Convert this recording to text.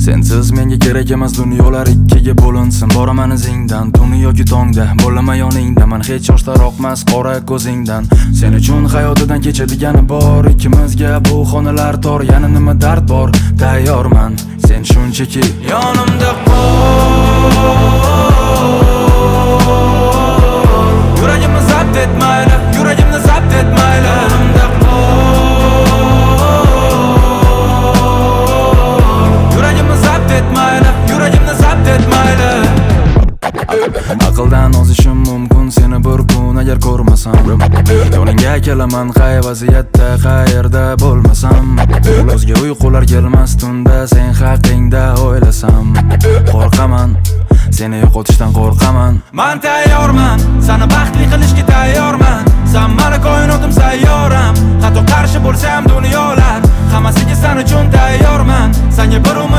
Sensiz menga kerak emas dunyolar ikkiga bo'linsin. Boraman izingdan tuni yoki tongda, bo'lama yoningda. Men hech yoshdaroqmas qora ko'zingdan. Sen uchun hayotidan kechadigani bor. Ikkimizga bu xonalar tor, yana nima dard bor? Tayyorman, sen shunchaki yonimda qol. Yuragimni zabt etmayli, yuragimni zabt etmayli. Yonimda aqldan ozishim mumkin seni bir kun agar ko'rmasam. Yoningga kelaman qay vaziyatda, qayerda bo'lmasam. O'zga uyqular kelmas tunda sen haqingda o'ylasam. Qo'rqaman, seni yo'qotishdan qo'rqaman. Men tayyorman, seni baxtli qilishga tayyorman. Sen meni koinotim sayyoram. Hatto qarshi bo'lsam dunyolar, hammasiga sen uchun tayyorman. Senga bir umr